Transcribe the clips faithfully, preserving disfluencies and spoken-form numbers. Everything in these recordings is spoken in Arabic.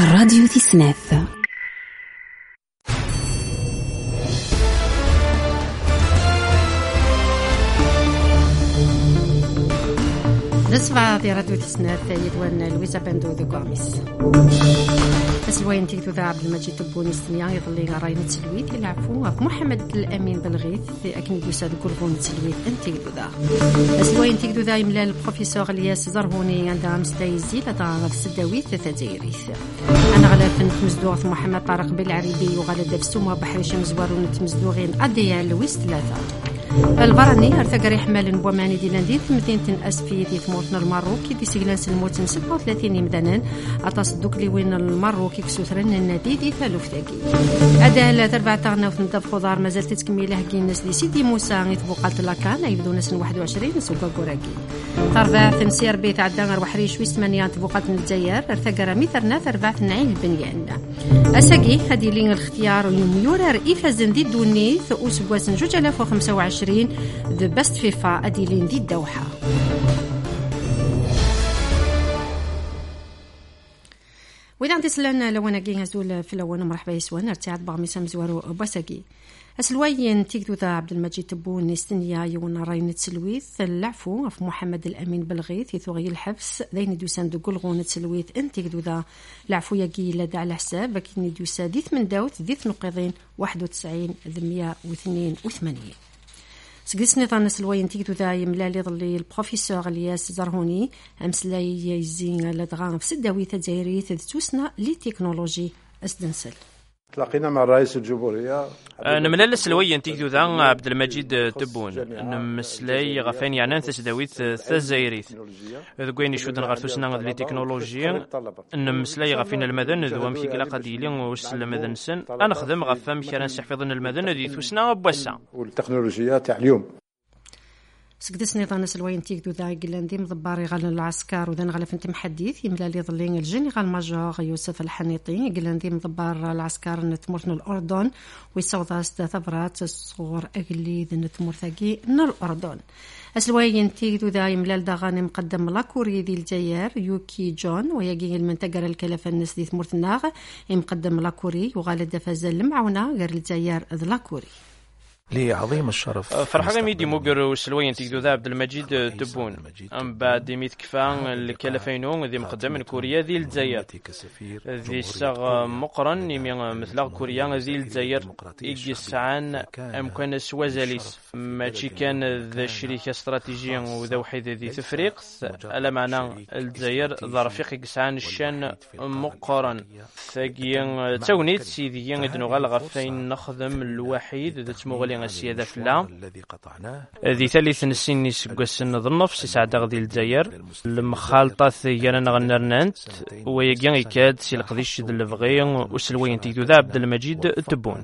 الراديو تسناف. نسمع في راديو تسناف يدوان لويزا باندو دو غاميس أسلوين تيكتو ذا عبد المجيد تبوني السنيان يظلي راين تسلويت يلعبوا محمد الأمين بالغيث في أكنيدو ساد كورفون تسلويت انتيكتو ذا أسلوين تيكتو ذا يملا البروفيسور الياس زرهوني عندها مستيزي لدى السداويت تتجيريث أنا غلافن تمزدوغ محمد طارق بالعريبي وغالد بسومة بحري شمس وارون تمزدوغين أديا لويس ثلاثة البراني ارتقى حمال بوماني دي لاندي مدينة أسفي دي ثمورتنا الماروكي دي سيغلان سلموتن ستة وثلاثين مدنان أتصدق لي وين الماروكي كسوثرن النادي دي ثالوفتاكي أداء تربع تغنى وثنطف خضار مازال تتكميله كي الناس لي سيدي موسى يتبقى لاكان يبدو ناس واحد وعشرين سوكا كوراكي تربع تنسير بيت عدان وحري شوي ثمانية تبقات الجزائر ارتقى رمي ثرنا تربع نعيم البنيان أساقي هذه لين الاختيار يميورر إفازن دي دونيث أسبوع جوج آلاف وخمسة وعشرين ذا بست فيفا أديلين دي الدوحة. وإذا عندي سلان لو أنا جي هزول في الأول مرحبا يسوان ارتعاد بغميسة مزوارو بوساقي أسلوين تيكدو ذا عبد المجيد تبون نستنيا يونا راين تسلويث العفو في محمد الأمين بالغيث يثوغي الحبس ذين دوسان دو قلغون تسلويث انت تيكدو ذا العفو يجي لدى على حساب لكن دوسا ديث من داوت ديث نقيضين واحد وتسعين ذمية واثنين وثمانين سقسني ظن سلوين تيكدو ذا يملا لي ظلي البروفيسور الياس زرهوني أمسلاي يزين لدغان في سداوي تجايري تدتوسنا لتكنولوجي أسدنسل تلاقينا مع رئيس الجمهورية نملا سلوين تيكدو ذا عبد المجيد تبون نمسلاي غفاني عنان تسداويت تزايريت ذوين يشودن غارثوسنا لتكنولوجيا نمسلاي غفين المدن ذو امشي كلا قديلين وسل مدن سن انا خدم غفام كان نحفظن المدن ذي ثوسنا بوسع والتكنولوجيا تاع اليوم سكدسني ظن سلوين تيكدو ذا قلندي مضباري غال العسكر وذن غلف انت محدث يملا لي ظلين الجنرال ماجور يوسف الحنيطي قلندي مضبار العسكر نتمرن الأردن ويصوضاست ثبرات الصغور أقلي ذن تمرثقي نر الأردن أسلوين تيكدو ذا يملا لدغاني مقدم لاكوري ذي الجيار يوكي جون ويجي المنتقر الكلف الناس دي ثمرثناغ مقدم لاكوري وغالد فازل المعونة غير الجيار ذ لاكوري لي عظيم الشرف فرحة ميدي موجر وسلوين تيجدو ذا عبد المجيد تبون أم بعد ميت كفان الكلفينون ذي مقدم كوريا ذي الجزائر ذي ساغ مقرن يمين مثل كوريا ذي الجزائر إجسعان أم كان سوازاليس ماشي كان ذا شركة استراتيجية وذا وحيد ذي تفريق على معنى الجزائر ظرفيق إجسعان الشان مقرن ثقيا تونيت سيدي دنوغال غفين نخدم الوحيد ذا تمغلي السيادة فلا ذي ثالث نسيني سقسن ظنف سعد غدي الجزائر المخالطة ثيانا نغنرنانت ويجان يكاد سيلقضيش ذي الفغي وسلوين تيدو ذا عبد المجيد تبون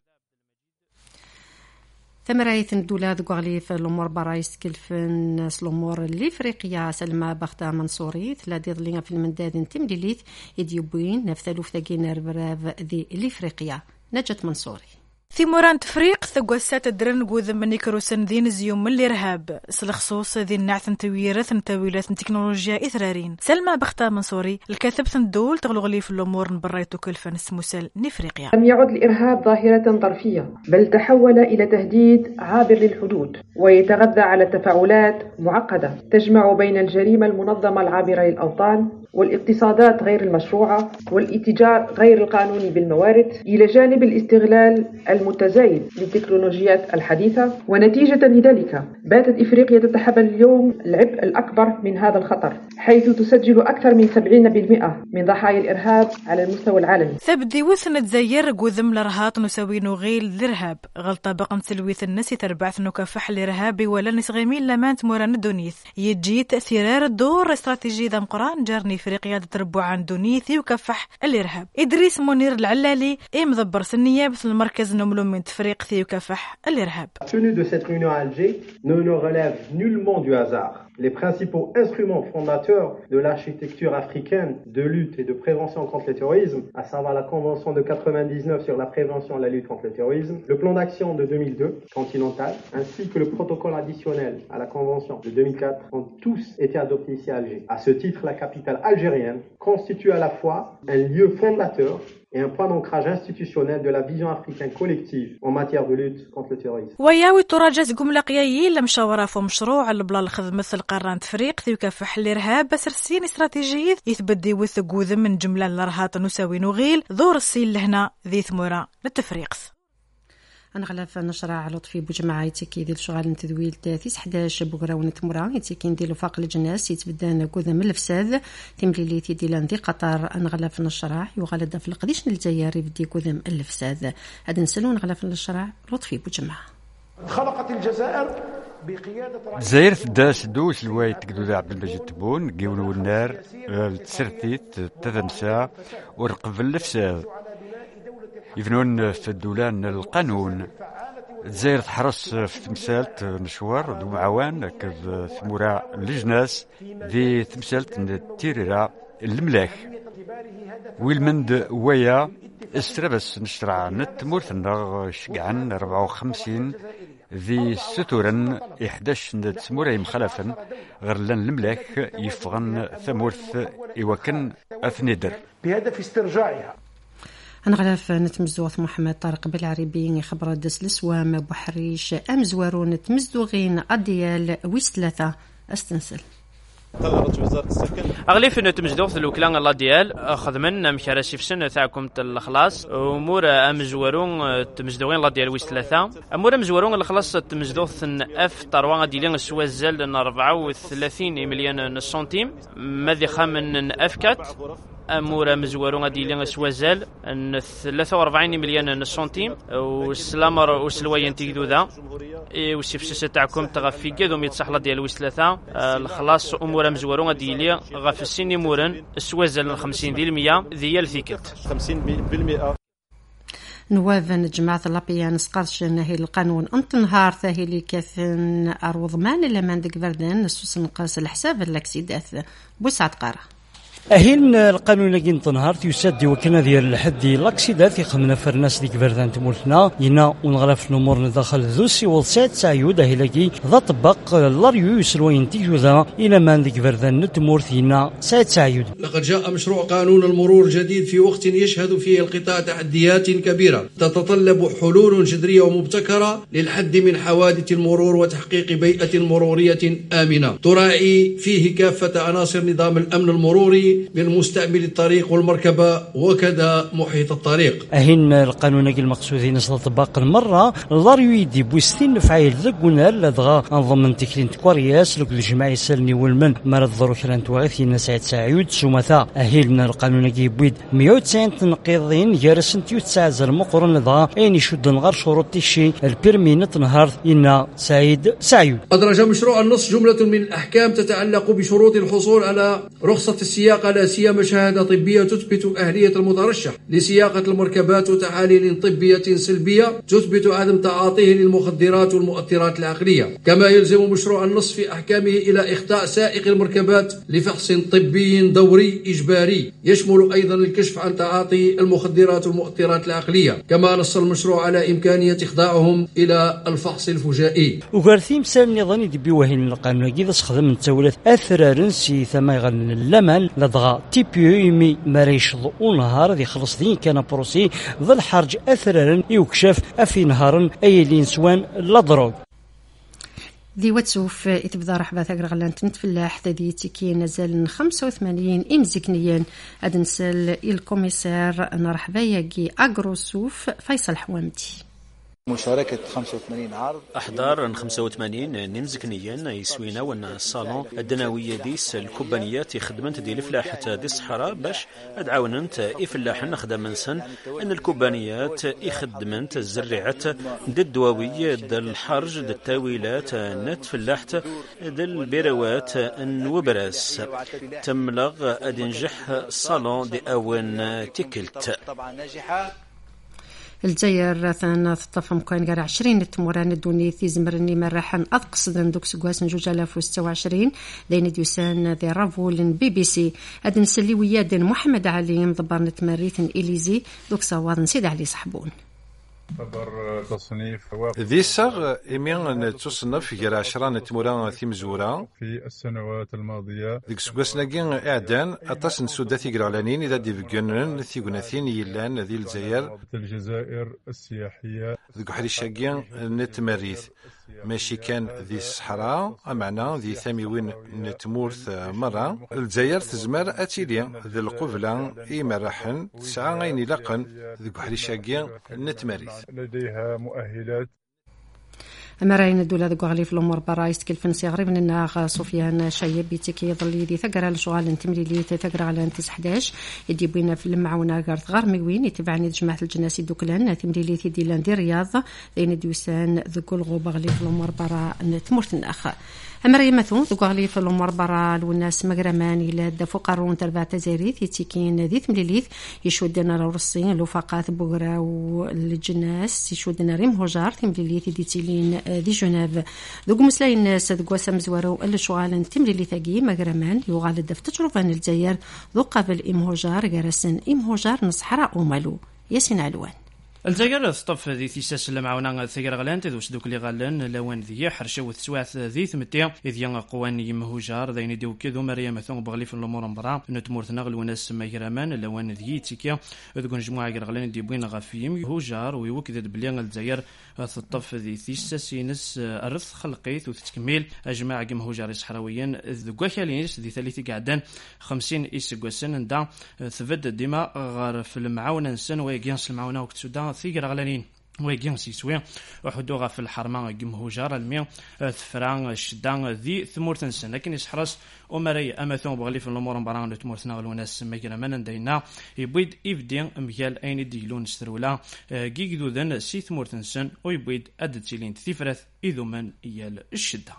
ثمرايث الدولة ذقالي في الأمور برايس كلفن الأمور الإفريقية سلمى بختة منصوري ثلاثة ظلين في المنداد تمليليث يديوبين نفثلو فتاقين ربراف ذي الإفريقية نجت منصوري ثمران تفريق ثقوسات الدرن قوذ من يكروسن ذين زيوم من الإرهاب سلخصوص ذين نعثن تويرث تاويلات تكنولوجيا إثرارين سلمى بختة منصوري الكاتب الدول تغلغلي في الأمور نبريتو كلفن سموسل نفريقيا. لم يعد الإرهاب ظاهرة طرفية بل تحول إلى تهديد عابر للحدود ويتغذى على تفاعلات معقدة تجمع بين الجريمة المنظمة العابرة للأوطان والاقتصادات غير المشروعة والاتجار غير القانوني بالموارد إلى جانب الاستغلال المتزايد للتكنولوجيات الحديثة. ونتيجة لذلك باتت إفريقيا تتحمل اليوم العبء الأكبر من هذا الخطر حيث تسجل أكثر من سبعين بالمئة من ضحايا الإرهاب على المستوى العالمي. ثبدي وثن تزير قوذم الإرهاط نسوي نغيل الإرهاب غلطة بقن سلويث الناس تربعث نكافح الإرهاب ولا نسغيمين لمانت موران الدونيث يجي تأثيرار الدور استراتيجي ذا مقران جارني إفريقيا تتربع عن دونيث يكافح الإرهاب. إدريس منير العلالي إيه مضبر سنيابة المركز نملو من تفريق يكافح الإرهاب. La tenue de cette réunion à Alger ne relève nullement du hasard. Les principaux instruments fondateurs de l'architecture africaine de lutte et de prévention contre le terrorisme, à savoir la Convention de quatre-vingt-dix-neuf sur la prévention et la lutte contre le terrorisme, le plan d'action de deux mille deux, continental, ainsi que le protocole additionnel à la Convention de deux mille quatre, ont tous été adoptés ici à Alger. À ce titre, la capitale algérienne constitue à la fois un lieu fondateur et un point d'ancrage institutionnel de la vision africaine collective en matière de lutte contre le terrorisme. وياوي تراجز قملا قيايي لمشاورة في مشروع البلا الخدمة القران تفريق يكافح الإرهاب بسرسين استراتيجية يثبدي وثق وذم من جملة الرهات نساوي نغيل ذور السيل لهنا ذي ثمورة للتفريق. أنا غلاف نشرع لطفي بجماعة يتكي ديال شغال تذويل تاثيس حداش بقراون تمرا يتكي نديرو فاق الجناس يتبدان كوذا من الفساد تمليلي تيدي لاندي قطر أنا غلاف نشرع يغالد في القديش نلجايا ريفدي كوذا من الفساد هذا نسلون غلاف نشرع لطفي بجماعة. خلقت الجزائر بقيادة الجزائر تداس دوس الوايت تقدو عبد المجيد تبون قيولو النار تسرتيت تذمسا ورقب الفساد يفنون في الدولان القانون الجزائر تحرص في تمثالت مشوار دو معوان كذ ثمورا لجناس ذي تمثالت التيريرا الملاك ويلمند ويا استربس نشرع نت مورثنا شقعن أربعة وخمسين ذي ستورن إحداش تمورا مخالفا غير لان الملاك يفغن ثمورث إوكن أثندر بهدف استرجاعها. أنا غلاف نتمزوث محمد طارق بالعربي خبر دس لسوام بحريش أمزوارو نتمزدوغين أديال ويس ثلاثة استنسل. قررت وزارة السكن أغلف إنه تمجدوث الوكلان الله ديال أخذ من مشارسي في سنة تاعكم الخلاص أمور أمزورون تمجدوين الله ديال ويس ثلاثة أمور أمزورون الخلاص تمجدوث أف طروان ديالين السوازل أربعة وثلاثين مليون سنتيم ماذي خامن أفكات أمور مزورون ديالين سوازل أن ثلاثة وأربعين مليون سنتيم وسلامر وسلوين تيدو ذا وسيفسس تاعكم تغفي كذا يتصحلا ديال ويس ثلاثة الخلاص أمور مزورون ديالي غف السن مورن سوازل خمسين ديال المية ديال ثيكت خمسين بالمئة. نواب جماعة اللابيان سقرش نهي القانون انت نهار ثاهي اللي كاثن أروض مان لما ندك بردان نسوس نقاس الحساب اللاكسيدات بوسعة قارة أهين القانون لكن تنهار يسد وكنا ديال الحد لاكسيدات يخمنا فرناس ديك فردان تمولتنا ينا ونغرف نمور ندخل ذوسي والسات سعيود هلاكي ذا طبق لاريو يسلوين تيجو ذا إلى ما ديك فردان نتمورث ينا سات سعيود. لقد جاء مشروع قانون المرور جديد في وقت يشهد فيه القطاع تحديات كبيرة تتطلب حلول جذرية ومبتكرة للحد من حوادث المرور وتحقيق بيئة مرورية آمنة تراعي فيه كافة عناصر نظام الأمن المروري من مستعمل الطريق والمركبة وكذا محيط الطريق. أهين القانون المقصودين نصل طباق المرة لاريو يدي بوستين فعيل ذقنا لدغا أنظمن تكلين تكورياس لك الجماعي سالني والمن مرض ظروف لانتواغث ينسعد سعيود سومثا. أهين القانون يبويد مئة وتسعين تنقيضين جارسن تيوت سعزر مقرن لدغا أين يشد نغار شروط تشي البيرمينة نهار إن سعيد سعيود. أدرج مشروع النص جملة من الأحكام تتعلق بشروط الحصول على رخصة السياقة لا سيما شهادة طبية تثبت أهلية المترشح لسياقة المركبات وتحاليل طبية سلبية تثبت عدم تعاطيه للمخدرات والمؤثرات العقلية. كما يلزم مشروع النص في أحكامه إلى إخضاع سائق المركبات لفحص طبي دوري إجباري يشمل أيضا الكشف عن تعاطي المخدرات والمؤثرات العقلية. كما نص المشروع على إمكانية إخضاعهم إلى الفحص الفجائي. وقارثيم سال نظام يدبي وهين القانون كذا سخدم من تولد أثرار سي ثما يغن اللمن لدغا تي بي يمي مريش ضوء نهار ذي خلص ذي كان بروسي ذا الحرج أثرارا يكشف أفي نهارا أي لينسوان لدروغ ذي واتسوف إتبدا رحبة ثقر غلان تنتفلاح ذي تيكي نزال خمسة وثمانين إمزيكنيا أدنسال الكوميسار نرحبا يجي أجروسوف فيصل حوامتي مشاركة خمسة وثمانين عرض أحضار خمسة وثمانين نمزكنيا يسوينا ون الصالون الدناوية ديس الكوبانيات خدمت دي الفلاحة دي الصحراء باش ادعاوننت إفلاح نخدم منسن أن الكوبانيات يخدمنت الزرعات دي الدواوية دي الحرج دي التاويلات نت فلاحت دي البيروات النوبراس تملغ أدنجح الصالون دي أون تيكلت. طبعا ناجحة الجزائر ثان تطف مكان غير عشرين تموران الدوني في زمرني مرحن أقصد ندوك سقواس نجوج آلاف وستة وعشرين دين ديوسان ذي رافول بي بي سي أدن سلي ويادن محمد علي مضبر نتمريث إليزي دوك صواد نسيد علي صحبون خبر تصنيف ذي صغ إميان تصنف غير عشران تموران ثمزورا في السنوات الماضية ديك سقواس ناقين إعدان أطاس نسودة ثيقرالانين إذا ديفقنن ثيقناثين يلان ذي الجزائر الجزائر السياحية ديك حري شاقين نتمريث ماشي كان ذي الصحراء أمعنا ذي ثاميوين نتمورث مرة الجزائر تزمر أتيليا ذي القبلة إيمرحن تسعة غيني لقن ذي حري شاقين نتمريث لديها مؤهلات أمرين الدولة ذو غالي في الأمور برايس كل صغير من الناغ سفيان شايب بيتك يظل يدي ثقر على شغال انتمري لي تثقر على انتس حداش يدي بينا في المعونة قارت غار ميوين يتبعني جماعة الجناسي دوكلان تمري لي تدي لاندي رياض ذين ديوسان ذو كل غوب غالي في الأمور برا نتمرت الناخ أمري مثون ذو غالي في الأمور برا والناس مغرمان إلى دفو قارون تربع تزاريث يتيكين ذي ثمليليث يشودنا رورسين لوفاقات بوغرا والجناس يشودنا ريم هجار تمليليث يدي تيلين ذي جنيف ذوق مسلاي الناس ذوق وسام زوارو اللي شغال تمري لي ثقي مغرمان يغال دف تجربة الجزائر ذو قبل إمهجار جرسن إمهجار نصحراء ومالو ياسين علوان الجزائر تطف ذي ثيساس المعاونة ثقر غلان تدوس دوك لي غلان لوان ذي حرشة وثسواث ذي ثمتيا إذ ينغ قوان يمهجار ذين ديو كذو مريم ثون بغلي في الأمور مبرا نتمورثنا غلوناس مغرمان لوان ذي تيكيا ذوك نجموعة غلان دي بوين غافيم يهجار ويوكذ بليان الجزائر تطف ذي ثيساس ينس الرث خلقيت وتتكميل أجماع مهجار صحراويا ذوك خالينيس ذي ثلاثة قعدان خمسين إسقوسن دا ثبت ديما غار في المعاونة نسن ويجانس المعاونة وكتسودا ثيقر غلانين ويجين سيسوي وحدوغا في الحرمة جمهوجار المية ثفران الشدان ذي ثمورتن سنة لكن يسحرس ومري أمثون بغلي في الأمور مباران لتمورتنا غلوناس مجرى من دينا يبيد إفدين مجال أين ديلون استرولا جيجدو ذن سي ثمورتن سن ويبيد أدتيلين ثفرث إذو من إيال الشدة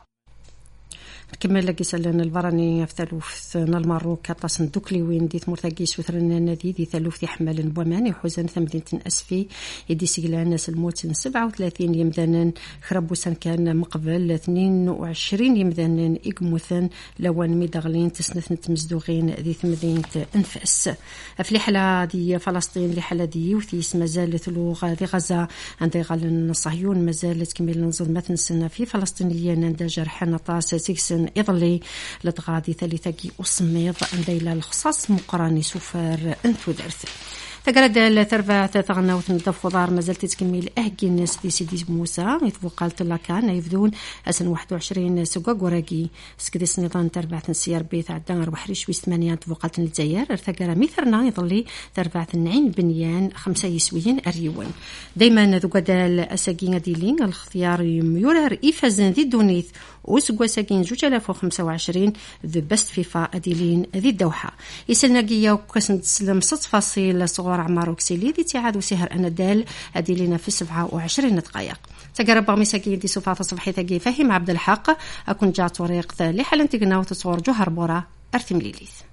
كمل لقي سلنا البراني في ثلوث المروك كطاسن دوكلي وين ديت مرتقيس وثرنا النادي دي ثلوث يحمل بومان حزن ثمانية أسفي يدي سجلان سلموت سبعة وثلاثين يمدانا خربوسا كان مقبل اثنين وعشرين يمدانا إقموثا لوان ميدغلين تسنث مزدوغين ذي ثمانية أنفاس في الحالة دي فلسطين الحالة دي وثيس مازال ثلوغ ذي غزة عند غالن الصهيون مازال تكمل نظلمات سنة في فلسطينيين عند جرحنا طاس سيكسن إضلي لتغادي ثالثة أصميض عندي الخصاص مقراني سفر أنفو درث تقرد الثربة تغنى وتنظف وضار ما زلت تكمل أهجي الناس دي سيدي موسى يتوقعت الله كان يفدون أسن واحد وعشرين سقاق وراقي سكديس نظام تربعة السيار بيت عدان أربع حريش وثمانية توقعت الجزائر ارتقى ميثرنا يظلي تربعة النعين بنيان خمسة يسويين أريون دايما ذو قدال أساقين ديلين الاختيار يميورر إيفازن ذي دونيث وسقوا ساقين زوج آلاف وخمسة وعشرين ذو بست فيفا أديلين ذي الدوحة يسلنا قيا وكسن تسلم ست فاصل صغار عمار وكسيلي ذي تعاد وسهر أندال أديلين في سبعة وعشرين دقائق تقرب مساكين دي صفات صبحي ثقي فهم عبد الحق أكون جات وريق ثالي حال انتقنا وتصور جوهر بورا أرثم ليليث